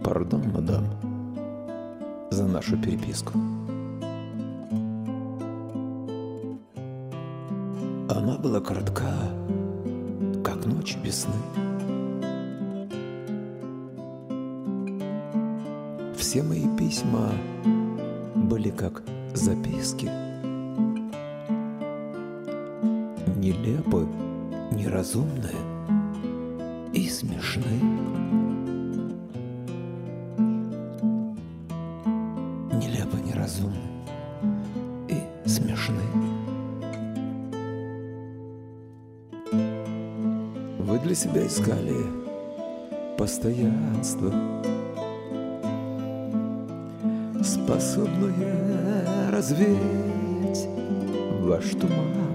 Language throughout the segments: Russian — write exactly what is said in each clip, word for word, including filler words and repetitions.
Пардон, мадам, за нашу переписку. Она была коротка, как ночь без сна. Все мои письма были как записки, нелепы, неразумные и смешны. Нелепо, неразумны и смешны. Вы для себя искали постоянство, способное развеять ваш туман.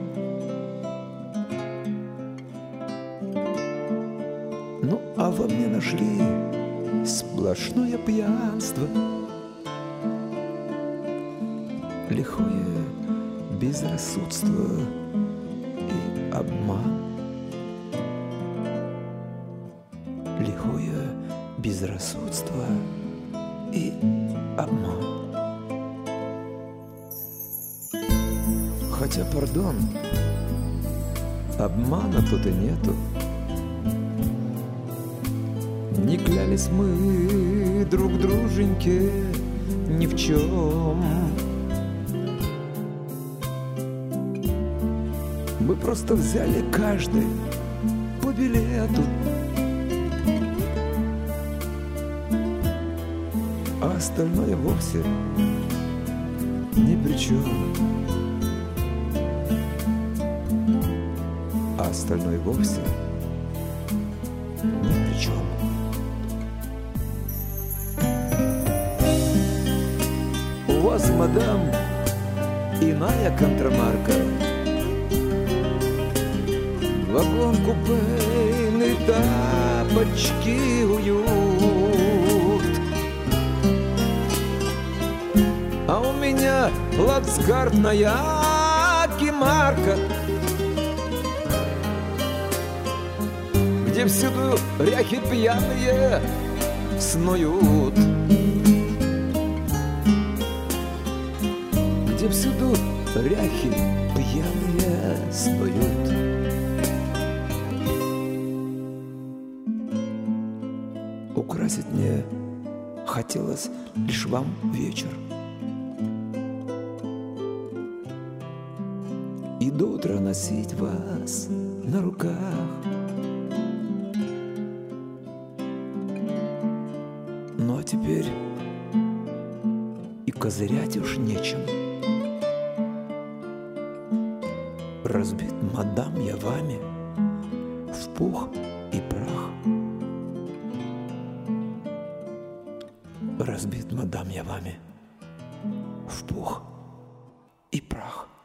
Ну, а во мне нашли сплошное пьянство, лихое безрассудство и обман. Лихое безрассудство и обман. Хотя, пардон, обмана тут и нету. Не клялись мы друг друженьке ни в чем. Мы просто взяли каждый по билету, а остальное вовсе ни при чем. А остальное вовсе ни при чем. У вас, мадам, иная контрамарка. Вагон купейный, тапочки, уют. А у меня плацкартная кимарка, где всюду ряхи пьяные снуют, где всюду ряхи пьяные снуют. Украсить мне хотелось лишь вам вечер, и до утра носить вас на руках. Ну а теперь и козырять уж нечем. Разбит, мадам, я вами в пух и прах. Разбит, мадам, я вами в пух и прах.